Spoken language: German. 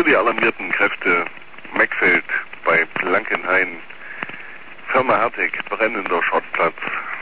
die alarmierten Kräfte. Meckfeld bei Blankenhain. Firma Hertig, brennender Schrottplatz.